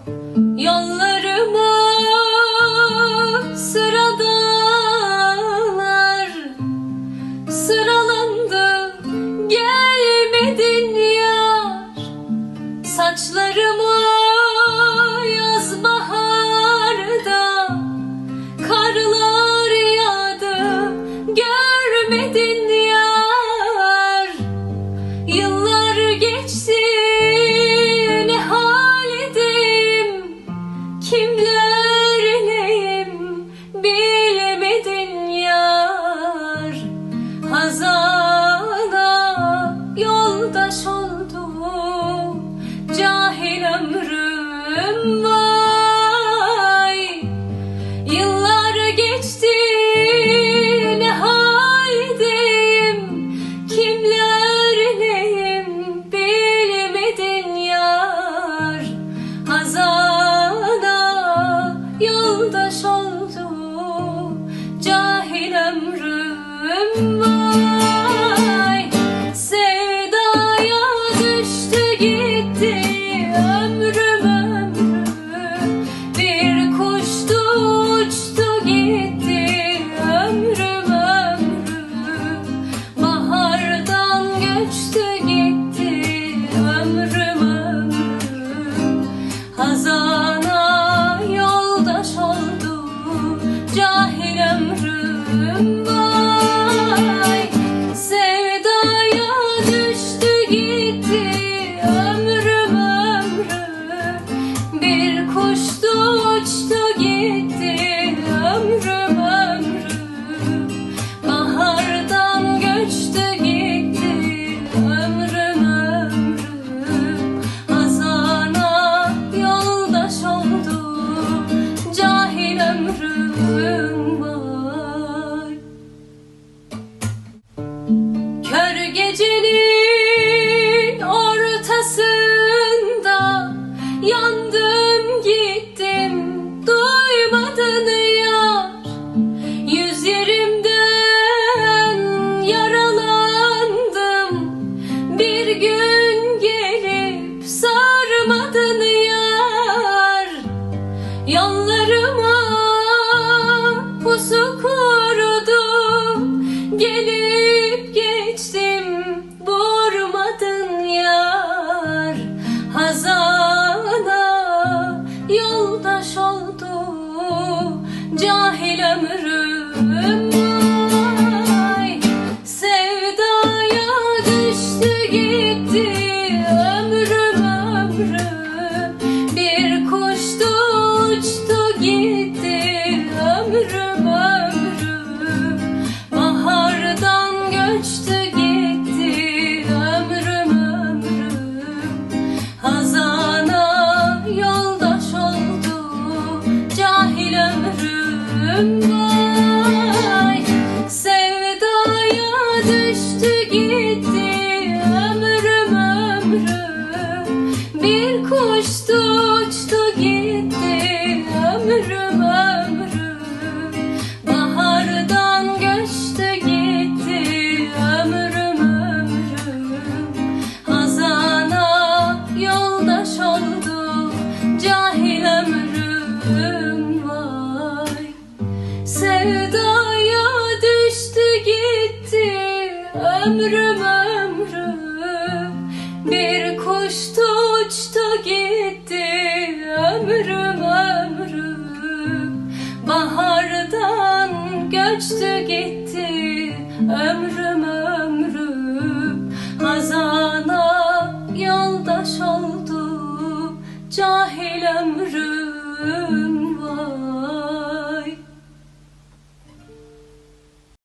Yollarıma sıradalar, sıralandı gelmedin yar. Saçlarıma yaz baharda karlar yağdı, görmedin yar. Yıllar geçti, ne haldeyim, kimlerleyim bilemedin yar. Hazana yoldaş oldu cahil ömrüm vay. Yıllar geçti, ne haldeyim, kimlerleyim bilemedin yar. Hazana yoldaş oldu cahil ömrüm vay. Sevdaya düştü gitti ömrüm ömrüm, bir kuştu uçtu gitti ömrüm ömrüm. Bahardan göçtü gitti ömrüm ömrüm. Hazana yoldaş oldu cahil ömrüm vay. Sevdaya düştü gitti ömrüm ömrüm, bir kuştu uçtu gitti ömrüm ömrüm. Bahardan göçtü gitti ömrüm ömrüm. Hazana yoldaş oldu cahil ömrüm vay. Kör gecenin ortasında yandım gittim, duymadın yar. Yüz yerimden yaralandım, bir gün gelip sarmadın yar. Yollarıma pusu kurudu, gelip geçtim, vurmadın yar. Hazana yoldaş oldu cahil ömrüm vay. Sevdaya düştü gitti ömrüm ömrüm, bir kuştu uçtu gitti ömrüm ömrüm. Bahardan göçtü gitti ömrüm ömrüm. Hazana yoldaş oldu cahil ömrüm vay. Sevdaya düştü gitti ömrüm ömrüm, bir kuştu uçtu gitti ömrüm ömrüm. Bahardan göçtü gitti ömrüm ömrüm. Hazana yoldaş oldu cahil ömrüm vay. Sevdaya düştü gitti ömrüm ömrüm, bir kuştu uçtu gitti ömrüm ömrüm. Bahardan göçtü gitti ömrüm ömrüm. Hazana yoldaş oldu cahil ömrüm